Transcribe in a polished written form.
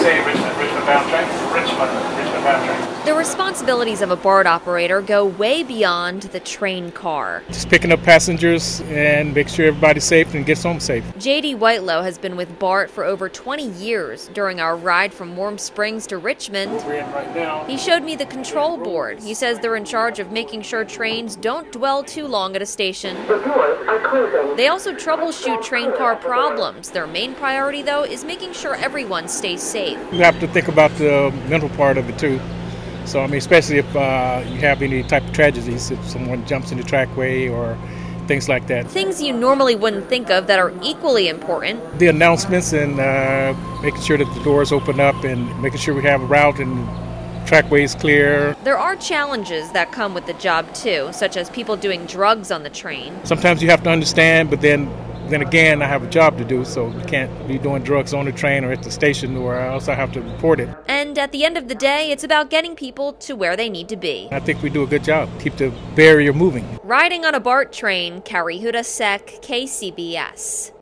say Richmond bound train? Richmond bound train. The responsibilities of a BART operator go way beyond the train car. Just picking up passengers and make sure everybody's safe and gets home safe. J.D. Whitelow has been with BART for over 20 years. During our ride from Warm Springs to Richmond, he showed me the control board. He says they're in charge of making sure trains don't dwell too long at a station. They also troubleshoot train car problems. Their main priority, though, is making sure everyone stays safe. You have to think about the mental part of it, too. So, I mean, especially if you have any type of tragedies, if someone jumps in the trackway or things like that. Things you normally wouldn't think of that are equally important. The announcements and making sure that the doors open up and making sure we have a route and trackways clear. There are challenges that come with the job, too, such as people doing drugs on the train. Sometimes you have to understand, but then again, I have a job to do, so you can't be doing drugs on the train or at the station, or else I have to report it. And at the end of the day, it's about getting people to where they need to be. I think we do a good job. Keep the barrier moving. Riding on a BART train, Carrie Hudasek, KCBS.